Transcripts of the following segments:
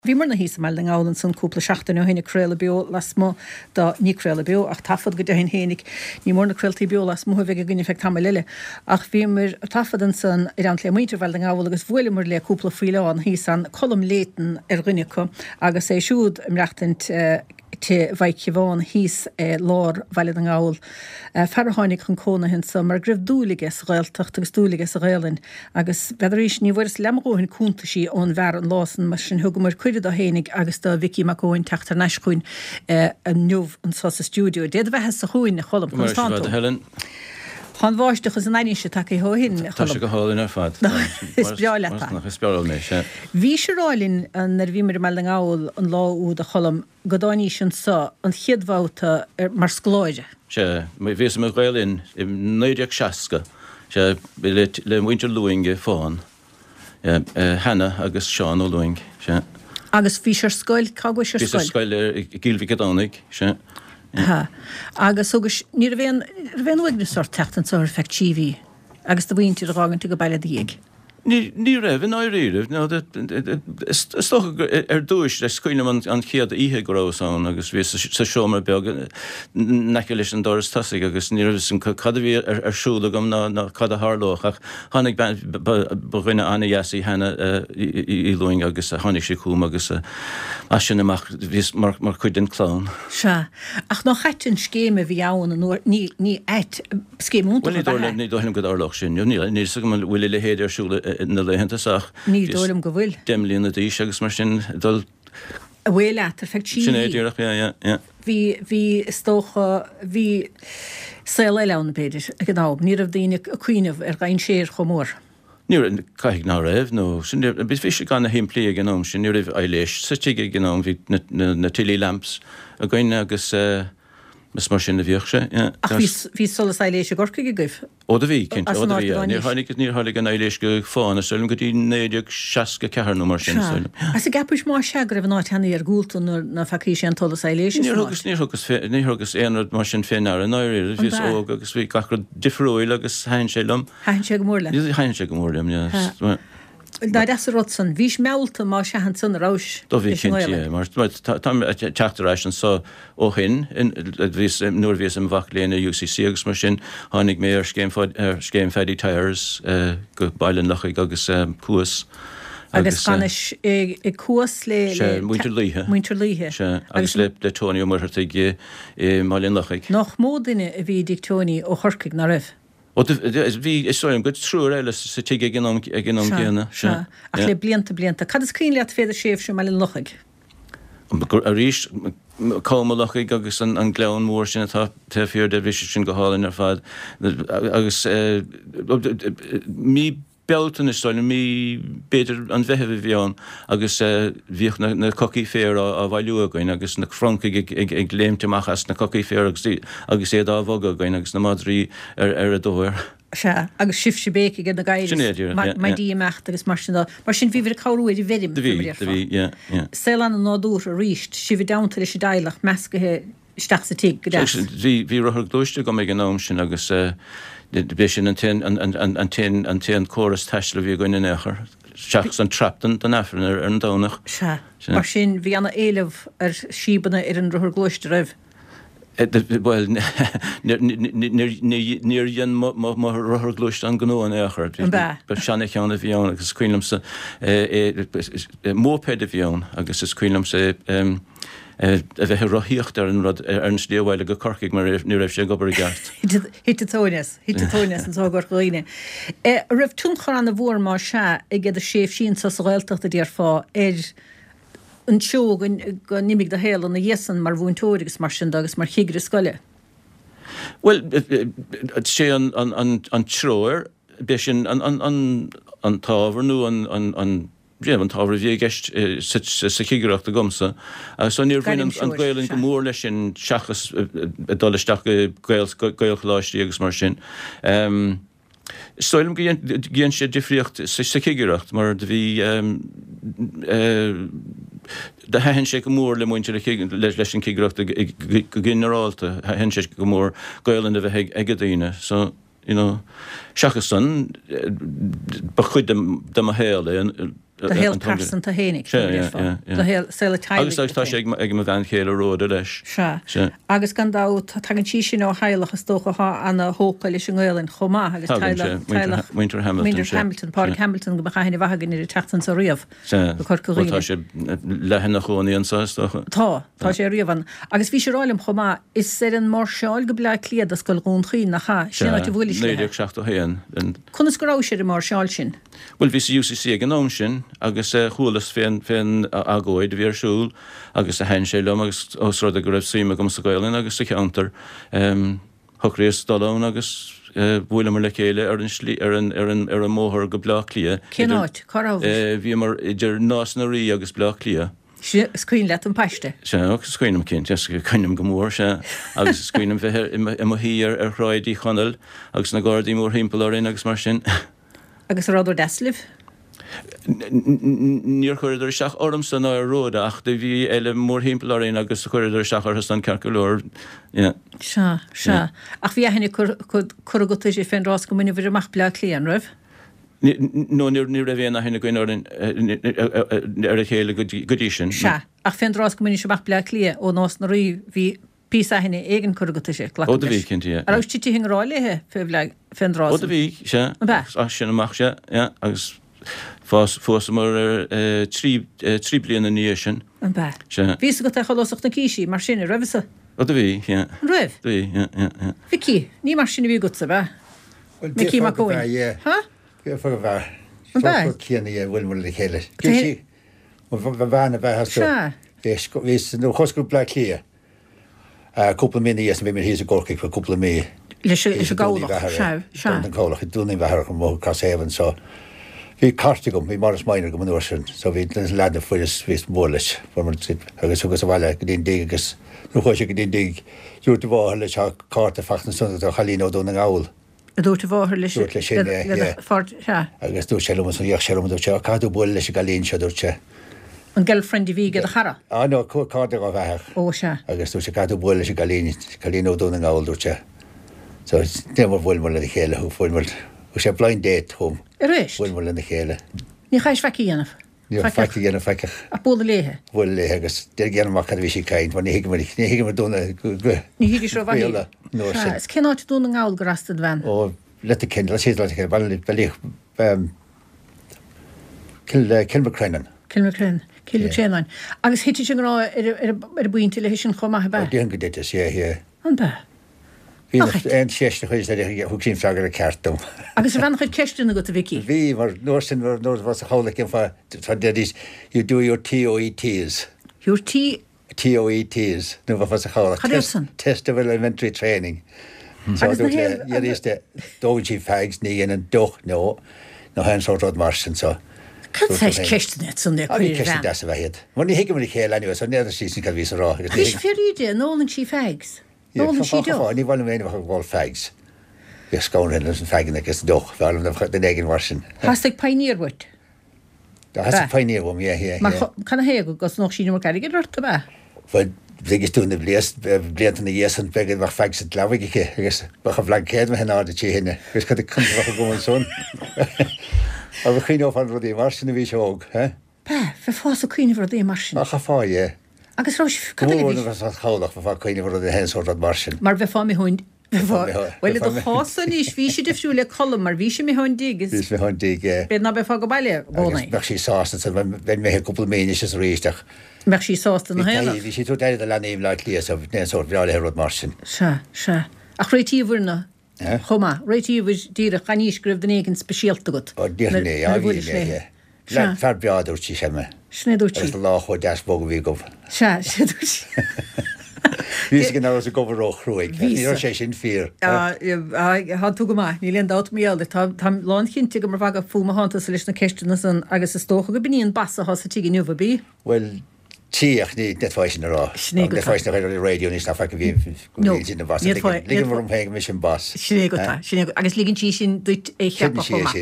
Bhí mar na hí meall an gálann san cúpla seachtainú héna creaala bio las mó dá ní creaala bio ach tafad go dehin hénig ní mór na creaaltaí bio las mó bheith gine feic tam leile ach bhí mar tafad an san ar an lémuintir bhil an gáil agus bhfuil mar le cúpla fríáin hí san colm létan ar rinnecha agus é siúd im reachtant te bhaid bháin híos lár bhile an gáil fertháinnig chun cóna hin sa mar gribh dúlagus réilteach agus dúlagus réalinn agus beidiréis ní bhfuir lemróinn cúnta sí ón bhar an lásan mar sin thugam mar cuiide a hénig agus do Vicky McCoin teachtar neiscuin an nuh an sosa stúdio. Déad bheitthe sa chuin na cholam Constanto. Han bháisteachas an aine se take hóhin. Tá se go hálinn ar fad. Is beáil leta. Is beáil mé sé. Bhí se rálinn an nar bhí mar meall an gáil an láú a cholam godáí sin sa an chiadhváta mar scláide. Se bhí sem réilinn i 1960 se le muintir luinge fáin Hannah agus Seán ó luing se. Agus bhí sé scoil cágua sé scoil. Bhí sé scoil gilbhí godánig se. Agus agus ní bhéon uigna sort teachtan sa feitíhí agus do bhaontíí a rágan go bailile díag. Ní raibh in áíirih stocha ar dúis le scuilem an chiad ihe goráán agus bhí sa seomar beag neice leis an doras tasaigh agus ní san cad bhí arsúla gom ná cad a thláach ach tháinig bhuiine anna dheasaí hena í luing agus a tháinig sé cúm agus a sin amach bhís mar chuid den clán. Se ach ná chaitin scéime bhí ann ní éit scéimúnta. Ní dóim go arlach sin, ní bhfuil le héidir arsúla na lehantasach. Ní dóilm go bhfuil. Demlíon na dís agus mar sin dul a bhfuil leat ar feitíí. Sin éidirach, ja. Bhí stócha bhí saoil eile an beidir a gná, ní rah daoine a cuiineh ar gain séir chomór. Níor caiigh ná raibh nó sin bis bhí gan na himplí gnóm sin ní raibh eiléis sa tíige gnóm bhí na tilí lamps a gcuine agus mas mar sin na bhíoch sé. Ach bhí solas eiléis a gorca go goibh? Ó da bhí cinnte, ó da bhí. Níor tháinig an eiléis go fáin a sulm go dtí 960 nó mar sin. As a gapúis má se go raibh náit hena ar gúlta na fací sé an tolas eiléis? Níorthgus éonad mar sin féin ar an áir, bhís óg agus bhí gachar difriúil agus hain sé lom. Hain sé go mórla? Hain sé go mórlam, ja. Da das rotsan, vís meulta má se han san rás. Do bhí cinnte, mar teachtaráis an sa ó hin, nuair bhís an bhach léana UCC agus mar sin, tháinig mé ar scéim fedí tires go bailen lachaig agus cuas. Agus ganis i cuas le... Muintir líthe. Muintir líthe. Agus le tóní ó marthataigh máilin lachaig. Nach módaine a bhí dig tóní ó chorcaig na raibh. Bhí isráim go trúr eile sa tuige gnóm céanna. Ach le blianta. Cad is cín leat féidir séh sem meile lochaig? A rís cáma lochaig agus an gleann mór sin atá fiúr de bhí sin go hálainn ar fad. Agus mí beltan is stáilin mí beidir an bheitheh bhíán agus bhíoch na cocí fér a bhailúagain agus na Francaigh ag léimteachchas na cocí fér agus éad á bhagain agus na Madrí ar a dóir. Se agus sif sé béci gan na gaiidir mai díimecht agus mar sin bhíhir cáúid i bhéim. Bhí. Selan an nádúr a ríist, si bhí damta leis dailech mescathe isteach sa tí go deas. Bhí ruthg dúiste go mé gnóm sin agus bé sin an téan choras teisle bhí goine nechar. Seach an traptan den efran ar an dánach. Se. Mar sin bhí anna éileh ar síbanna ar an ruthg glúiste raibh. Well, níor dhéon má ruthg glúiste an gnóin éair. Be seanna cheanna bhíán agus cuilam sa mópéid a bhíán agus is cuilam sa a bheith rothíocht ar an stíomhhaile go corcaigh mar ní raibh sé gobar gart. Hittatóinas an tágar chuoine. Raibh túnchar an na bhór má se i gad a séh sin sa réilteachta díar fá an seo go nimig de héal an na dhéasan mar bhúntóirigus mar sin agus mar chiigre scoile. Well, sé an tróir, bé sin an tábhar nó an tábhar bhí gceist sa chiigeachta gomsa. So níor bhíon an ghailinn go mór leis sin seachas dolisteach gailchláistí agus mar sin. Stoilm gíonn sé difriocht sa chiigeacht, mar bhí de hen sé go mór le muintir leis an ciigeacht go generalta, hen sé go mór gailann a bheith ag a daoine. So, seachas san ba chuid de a héala The héal person a hénig agus tá sé ag mo bhean chéile róda leis. Se. Agus gan dá tagan tí sin ó heilechas tócha anna hócail is an gáilinn chomá agus Winter Hamilton, Park Hamilton go bchaine bhagan ar tetan sa riamh. Tá sé lehanna choí an sástocha. Tá sé riamhan. Agus bhí sé rálim chomá is sé an mar seáil go bleid cliad a sscoil gún chuoin nach cha sinna bhfuil Néidir seach héan. Chnas go rá sé mar seáil sin. Well ví UCC ag an sin agus chulas féin agóid bhíarsúl agus a hen sé lom agus osrad a go raibh síime gom sa gailin agus sa cheantar thurééis dalán agus bhfuil mar le chéile ar an slí ar an móthir go blá lia. Céáid bhí mar idir násnaí agus blá lia. Scuoin le an peiste. Se agus scuoinm cin chuinem go mór se agus scuoinem bheit i híar ar chráidí chonel agus na gádaí mór himpelárin agus mar sin. Agus ráidir deslih? Níor chuidir seach orm san á róda ach de bhí eile mór himpelárin agus chuidir seachar an cearcolór. Se. Ach bhí henna chugata sé féin rás go muna bhir amach bleá líon raibh? No ní ra bhéna hena goin ar a chéile godí sin. Se. Ach féin rás go muna seach bleá lia ó nás na rií hí pí hinna éigen chugata sé. Ó a bhí cinnti. Arás tí hinráilethe féin rás. Ó a bhí se sin amach se agus fós mar trí bliana níos sin. Ví go choach na cíí mar sinna rahsa? Ó a bhí Raibh? Vicí, ní mar sinna bhí go sa bheith? Vicí mar cóin? Ha? Fá bhar. Cíanna bhfuil mar le chéile. Cíí bhena bheit vís nó chosú ble lia. Cúpla mí as bhí mar hí a gorcaigh chu cúpla mí. Leis a gála an cólach dúna bhethar go mó caséhan so. Bhí carta gom, bhí maras mainar go manúir sin, so bhí lena fuidir vís mórleis agus agus a bhile go dtíon dig agus nó chuise go dtíon dig dúirta bháthir leis carta fachna sunna a chalín ó dúna gáil. A dúirta bháthir leis agus dú selumas an dheoch selumas dúirte cadú bhil leis a galín se dúirte. An girlfriend bhí a chara? No, carta go bhethach. Ó se. Agus dúirte cadú bhil leis a galín ó dúna gáil dúirte. So démar bhfuil mar le chéile chu fuil mar sé blind date home. Rééis? Bhfuil mar le chéile. Ní chais feici dhéanamh? Ní feici dhéanamh feicech. A bóla léthe? Bhfuil léthe agus déir ggéanamach cad bhí sé caint, ní hiige mar dúna ní hiige seo bhaile? Is cenáid dúna ngáil go rastad bhean? Ó, leta cin, le sé leta cin, bailíoch Kilmacrenan. Kilmacrenan. Agus hití sin rá ar buinte le sin chomá bheith? Díon go détas, An bheith? Bhí an séiste chuis thug sin freagar a ceartm. Agus bhena chuid ceistúna go a Vicky? Bhí mar nóir sin nóir was a chola cin fá dédís you do your TOETs. Your TOETs, nó bh was a chola. Test of Elementary Training. So dúirte dóidí fegs ní an doch nó hen sort mar sin so. Cad sais ceistúna san chuir bhean? Ceistú des a bheithiad. Mar ní hiige mar chéile anyway, so néidir sísan cad vís a rá. Chris firíide, nólan sí fegs? Nólan sí do? Ní bhil méine bhil fegs. Bhí scóin an fegin agus doch, bhil den éigen mar sin. Has ag pioneerwood? Has ag pioneerwood, Mar canna héag gus nach sína mar cairigid rta bheith? Bhil Bhígus túna blianana dhéan begad mar feig sa lehaige agus bacha bhlein céad me hená de tí hinne, gus chu chunhacha go son. A bh chuoineh an rudí mar sinna bhí seóg, he? Be, fe fás a chuoineh rudí mar sin? A cha fá, é. Agus rá Gúna bheits a chaolach bh chuoineh rudí hensort an mar sin. Mar bheith fá mi húin. Well do hása níos bhí si defriú le colm mar bhí si mi hán dígus. Bhís mi hán díg, é. Bed na bheith fá go baile bóna. Bech sí sásta, ben méthe cúpla méine is réisteach. Mech sí sásta na héile. Bhí sí tú déir a lenaíim leit lías a bhnéonsort bhráile rud mar sin. Se. Ach réití bhurna? Chomá, réití bhir díra chaníosgribh den éigen speisialta gut. Ó, díirné, a bhí né. Le fer beadúir tí sem me. Snéadúirtí. Agus láchó deas bóga bhí gomh. Se, dúirtí. Vís gan áras a gobarrách ruig. Ní sé sin fír. Tá tú go mai, ní leon dát méalda, tá lán cinnte go mar bhaga fúma hánta sa leis na ceistena san agus is tócha go bíon basa há sa tí nuha bí? Well, tíach ní netfáisin ará. Netfáisin ar radio níos na fecha bhí sin na bas. Lígan mar an peig mis sin bas. Sinné go tá, agus lígann tí sin duit é cheappa chomá.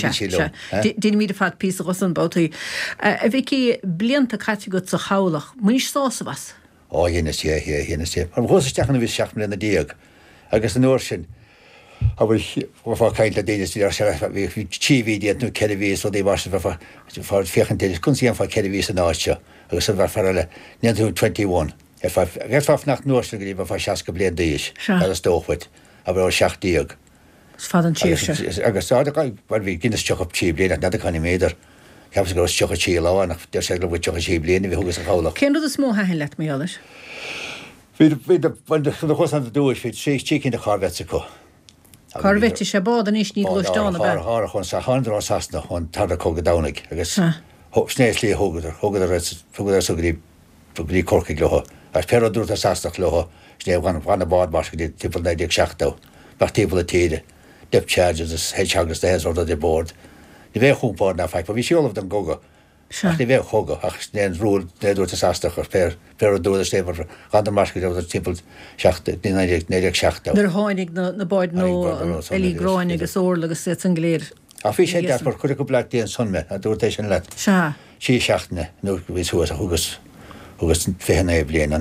Dín míad a fad pí a gosan bátaí. A bhí blianta caite go sa chaolach, muis sása bas? Ó, dhéana sé. Ar bhósa teachna bhí seach mlíonna díag. Agus an uair sin, Aber war kein Ladinisch, die wie Chivi, die nur Kedevis oder die war für 4 kun sie einfach Kedevis in Asia. Also war für alle 1921. War nach Nordstück, die war fast geblieben, die ich. Das doch wird. Aber auch Schachtieg. Das war dann Chief. Also weil wir gehen das Choch auf Chibi, da kann ich mehr. Ich habe sogar Choch Chila, nach der Schädel wird Choch Chibi, wie hoch ist Haula. Kennt du das Moha let mir alles? Wie wenn der Hosan durch, wie Chick in der Carvetzico. Carvetti Shabad nicht nie durchstehen, aber Har hon sa handra sasna hon tar det koga daunig. Agus snäsli hoger så gri korke gloha. As pero dur ta sasna gloha. Snä van bad bask dit tipel nei dik schachto. Var tipel tide. Depth charges is hedgehoggers the heads under the board. Die weg goed board na fact, but we should all of them go. Ach die weg hoge. Ach snä rule der dur ta sasna pero dur the stever van der mask over the tipel schachte. Die nei dik schachto. Der hoinig na board no Eli groenig is oorlig sit en gleer. Af wie dat voor kulle blad die son me. Dat doet hij net. Sja. She schachtne. Nu wis hoe hoges verne blenen.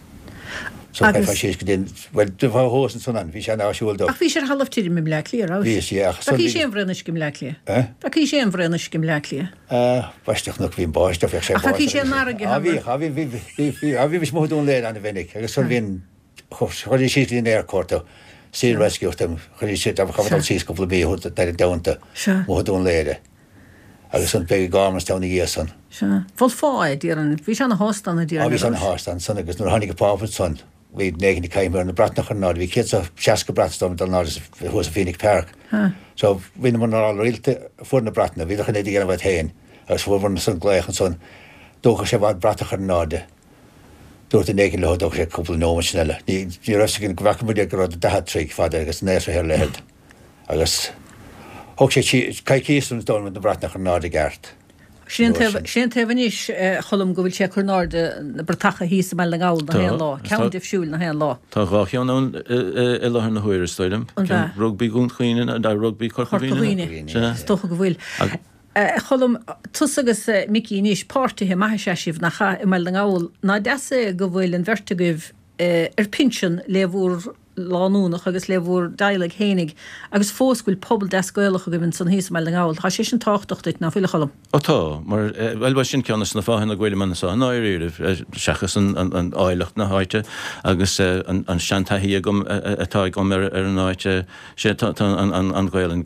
So einfach sie gedin, weil de war hosen son an. Wie zijn nou schuld op. Ach wie half tid met blackleer aus. Wie is ja. Da kies je vrenisch kim blackleer. Da kies je vrenisch kim blackleer. Was toch nog wie een baas of ik zeg. Ach kies je narge hebben. Wie moet doen leren aan de wenig. Ik zal win. Goh, je ziet in de korto. Sea rescue them. Goh, je ziet dat we gaan zien couple be hoe dat down te. Moet doen leren. Agus an big garments down the yearson. Sja. Vol faai dieren. Wie zijn hostan dieren. Wie zijn hostan. Son agus nur hanige pavut son. We negen die keimer in de Bratnacher nod. We kids of Shaska Bratstorm dan nod is was a Phoenix Park. So we man al reelte voor de Bratna. We gaan niet gaan wat heen. Als we van son gleich en son. Doch ze wat Bratnacher nod. Door de negen lood ook een couple nomen sneller. Die rustig in kwakken moet ik er dat trick vader is neer zo heel leid. Alles. Ook ze kijken soms dan met de Bratnacher nod gert. Sin tehanis cholum go bhfuil sé chunar de bratacha híos me le gáil na hen lá, Count of Siúil na hen lá. Tá ráchean an eile na huiir stoilm. Rugby gún chuoine a rugby corchaíine. Stocha go bhfuil. Cholum tusagus micí níos pártathe maithe sé sibh na cha i me le gáil ná deasa go bhfuil an vertigah pinsin le bhúr láúnach agus le bhúr daileag hénig agus fóscuil pobl descoilech a gibn san híos me le gáil. Tá sé sin táchtachtit na fila cholum. Tá, mar bhfuil sin ceannas na fáhanna ghfuil man sa náiríh seachas an áilecht na háite agus an seantaí gom atá gom ar an áite sé an ghailen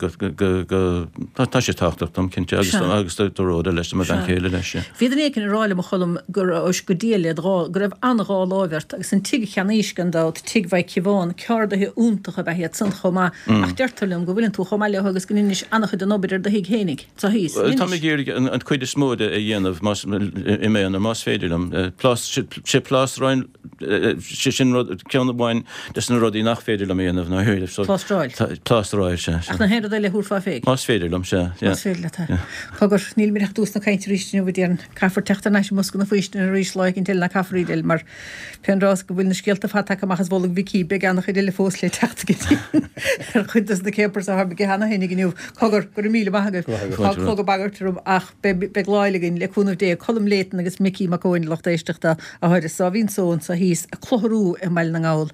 tá sé táchtachtam cinnte agus doróda leis mar an chéile leis. Bhí an écin ráile mo cholum gur os go díile rá gur raibh an rá lábhart agus an tuige cheaníiscan dá tuig bhaid cibháin ceardathe úntacha bheit héad san chomá ach deirtalum go bhfuiln tú chomáile agus go níos anach do nobidir de hiig hénig tá híos. Tá géir an chuide smóide a dhéanamh i mé an más féidirlam. sé plás ráin sin ceanna bháin des na rodí nach féidirlam dhéanamh na thuirih. Plásráil se. Ach na héad le húr fá féig. Más féidirlam se. Más féidir le. Cogur níl mirach dús na caiinte ríistinu bh déan caafar teachta neis musca na faoiste na rís leigh til na caafrídil mar penrás go bhfuil na scialta fátach amachchas bhla vicí be annach chuile fósle teachta go chutas na képers a be hena hénig gniuh cogur gur míle maigad cogur bagartrum ach be gláilegin le cúnmh dé colm létan agus micí macóin lochtéisteachta a chuir sa vín són sa híos a chlorú i meile na gáil